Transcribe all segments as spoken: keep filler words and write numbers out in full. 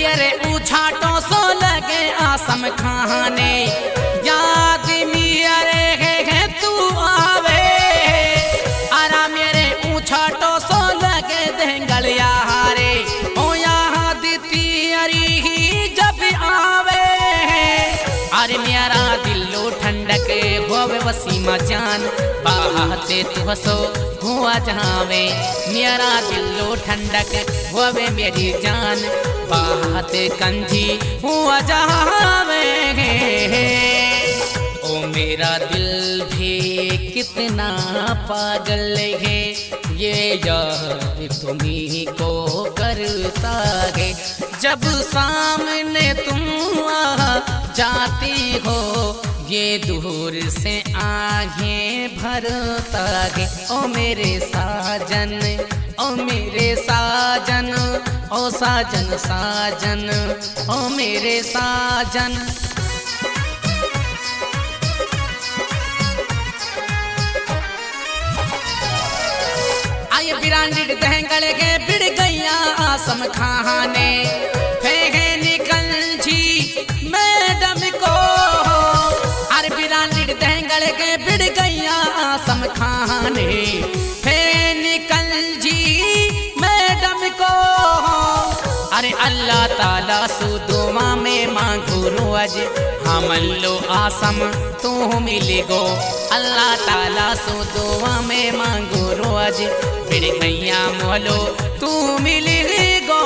अरे उछाटो सो लगे आसम खाने याद मेरे है, है तू आवे अरा मेरे उछाटो सो लगे देंगल यारे ओ याद तेरी ही जब आवे अरे मेरा दिलो ठंडक होवे वसीमा जान बाहते तू हसो हुआ जावे मेरा दिलो ठंडक होवे मेरी जान बाहते कंजी हुआ जावे ओ मेरा दिल भी कितना पागल है ये याद तुम्ही को करता है जब सामने तुम आ जाती हो ये दूर से आहें भरता है ओ मेरे साजन ओ मेरे साजन ओ साजन साजन ओ मेरे साजन। आये बिरांडी दहंगल के बिड़ गैया आसम खाने फेंके निकल जी मैडम को अरे बिरांडी दहंगल के बिड़ गैया आसम खाने फेंके निकल जी मैडम को अरे अल्लाह ताला सुदुआ में मांगू रोज हमलो आसम तू मिले गो अल्लाह ताला सुदुआ में मांगू रोज बिड़ गैया मोलो तू मिले गो।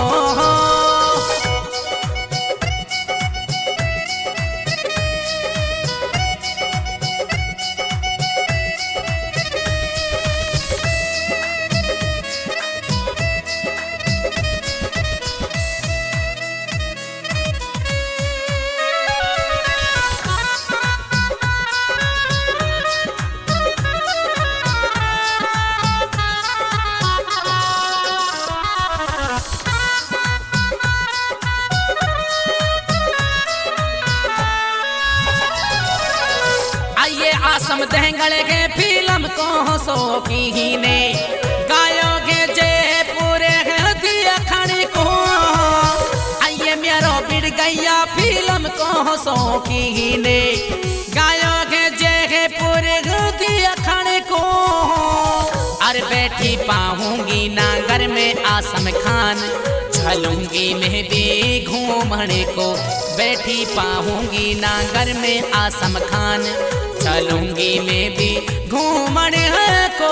आसम दहंगल के फिल्म को सो की ने गायोगे जयपुर दिया खड़ी को आइए मेरो बिड़ गैया फिल्म को सो की ने गायोगे जयपुर दिया खड़ी को अरे बैठी पाऊंगी नागर में आसम खान चलूंगी मैं भी घूमने को बैठी पाऊंगी नागर में आसम खान चलूंगी मैं भी घूमने को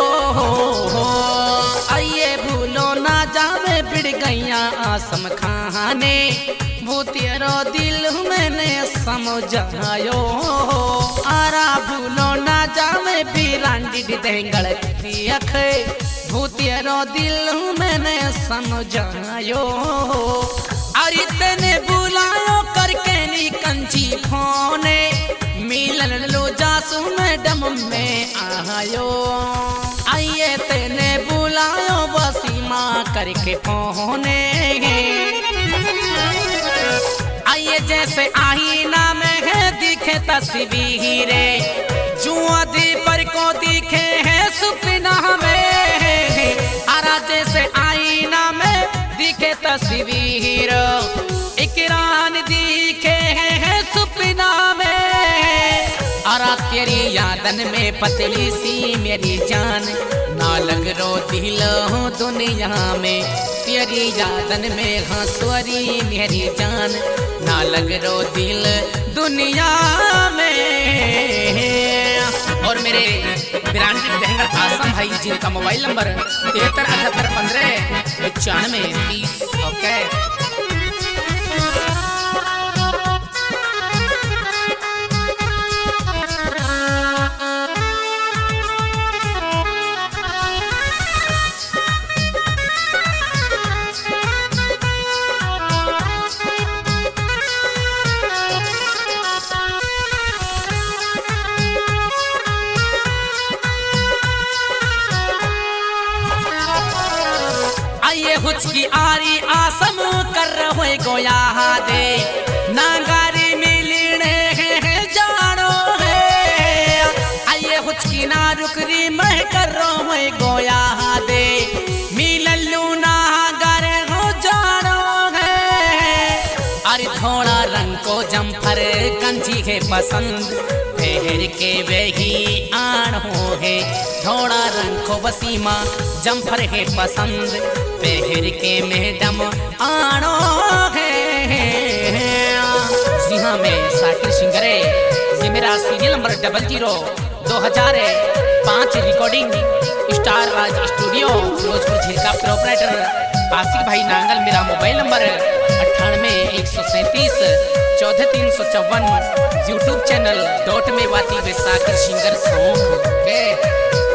आइए भूलो ना जावे बिड़ गैया आसम खाने वो तेरो दिल मैंने समझायो आरा भूलो ना जावे बिरांडी दहंगल की अख वो तेरो दिल मैंने समझायो अरे तने बुलायो करके नी कंची फोने मिलन लो जासू मैडम में आयो आइए तेने बुलायो वसीमा करके फोने आइए जैसे आईना में है दिखे तस्वीरे जुआ दी पर को दिखे है सपना में आरा जैसे आईना में दिखे तस्वीर इकरान दिखे है सपना में आरा तेरी यादन में पतली सी मेरी जान ना लग रो दिल हो दुनिया में तेरी यादन में हंसवरी मेरी जान ना लग रो दिल दुनिया में। और मेरे बिरांडी दहंगल आसम भाई जिनका मोबाइल नंबर तिहत्तर अठहत्तर पंद्रह पचानवे तीस ओके। हुचकी आरी आसम कर रहे गोया दे नागारी मिलने है जानो है आइए हुचकी ना रुकरी मैं कर रहे गोया दे मिललू नागर हो जानो है अरे थोड़ा रंग को जम्फर कंजी है पसंद पहर के वही आन हो है। थोड़ा रंग को वसीमा जम्फर है पसंद पहर के मैडम आनो है। जी हाँ मैं साकिर सिंगरे, ये मेरा सीरियल नंबर डबल जीरो दो हजार पाँच recording star Raj studio Firozpur Jhirka proprietor Asik भाई नांगल। मेरा मोबाइल नंबर अट्ठानवे एक सौ सैंतीस चौदह तीन सौ चौवन। यूट्यूब चैनल डॉट में वाती वे साकिर सिंगर सॉन्ग के।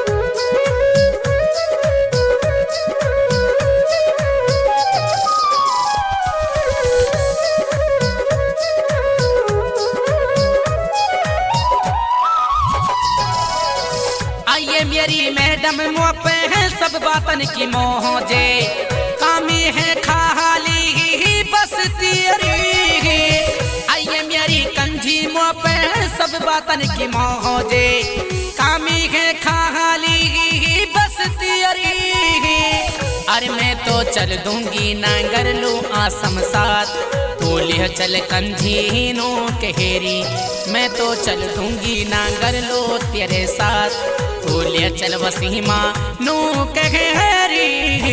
आइए मेरी मैडम मुँह पे है सब बातन की मोहजे कामी है खाली ही बस तेरी। आइए मेरी कंजी मुँह पे है सब बातन की मोहजे कामी है खाली ही बस तेरी। अरे मैं तो चल दूंगी नांगर लू आसम साथ तो लिह चल कंजी नो कहेरी। मैं तो चल दूंगी नांगर लो तेरे साथ तो ले चल वसीमा नो कहेरी।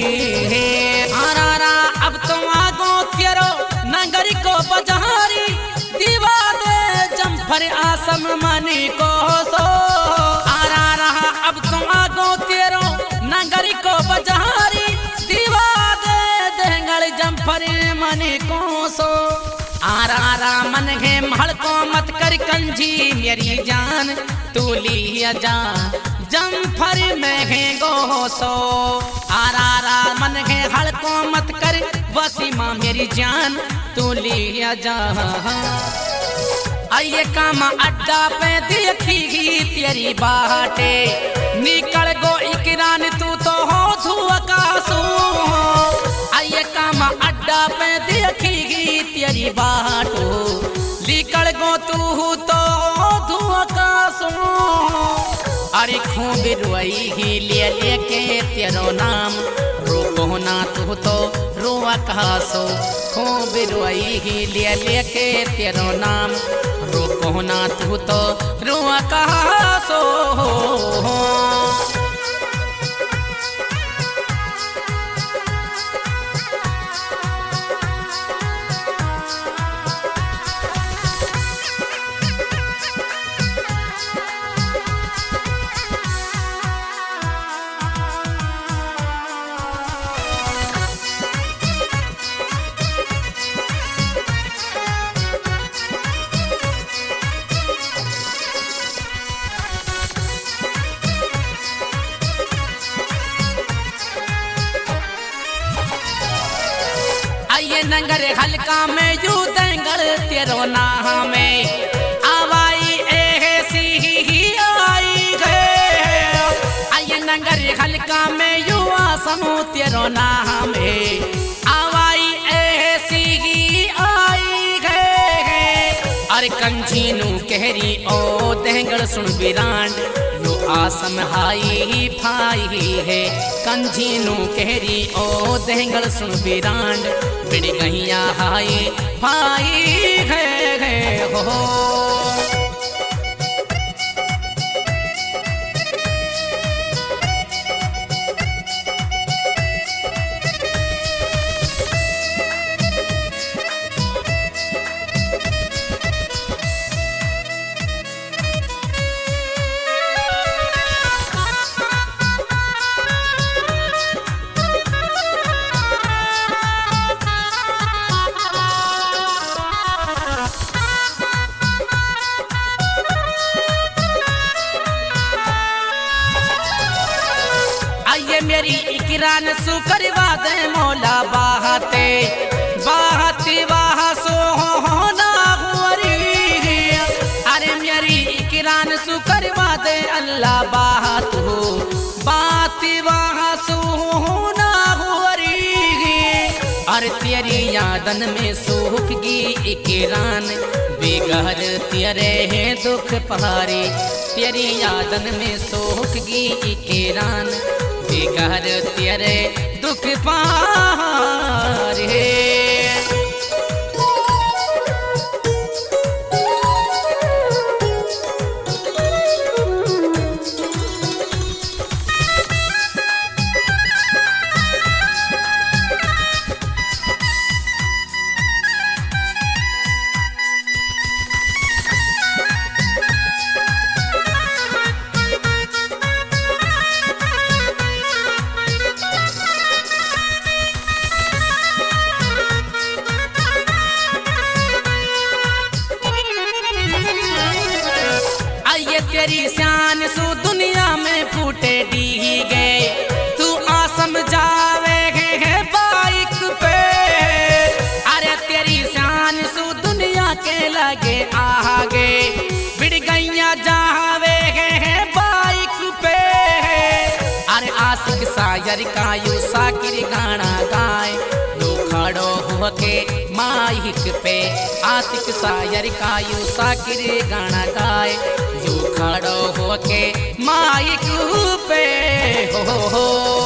आरा अब तो आगो तेरो नांगरी को बजहारी दीवा दे जम्फर आसम मनी को सो। आरा रहा अब तो आगो तेरो नांगरी को बजहारी दीवा दे देंगल जम्फर मनी को सो। आरा रा मन है महल को मत कर कंजी मेरी जान तू लिया जा जम्फर में है गोसो। आरा रा मन है हल को मत कर वसीमा मेरी जान तू लिया जा। आइए काम अड्डा पे देखी तेरी बाटे निकल गो इकरान तू तो हो धुआ कासू। आइए काम अड्डा पे देखी तेरी बाटो निकल गो तू तो धुआ कासू। अरे खूब रोई ही ले लेके तेरो नाम रोको ना तू तो रोआ कहासो। खूब रोई ही ले लेके तेरो नाम रोको ना तू तो रोआ कहासो। आइए नंगर हल्का में यू दंगल तेरो नाम में आवाई ऐसी ही आई है। आइए नंगर हल्का में यू आसमू तेरो नाम में आवाई ऐसी ही आई है। अरे कंजी नू कहरी ओ दंगल सुन बिरांड लो आसम हाई फाई है। कंजी नू कहरी ओ दंगल सुन बिरांड बिड़ गहिया हाई फाई है, है हो। मेरी इकरान सु करवा दे मौला बाहते बाहते बाह सो होना हुरी। अरे मेरी इकरान सु करवा दे अल्लाह बात हो बात बाह सो होना हुरी। अरे तेरी यादन में सूखगी इकरान बेगहर तेरे है दुख पहाड़ी। तेरी यादन में सूखगी इकरान बेगहर तेरे दुख पार है। तेरी शान सु दुनिया में फूटे डीगे तू आ समझावे है बाइक पे। अरे तेरी शान सु दुनिया के लगे आगे बिड़ गैया जावे है बाइक पे। अरे आशिक शायर का यू साकिर गाना गाए लो खड़ो होके माइक पे। आशिक शायर का यू साकिर गाना गाए यू खड़ो होके माइक पे। हो हो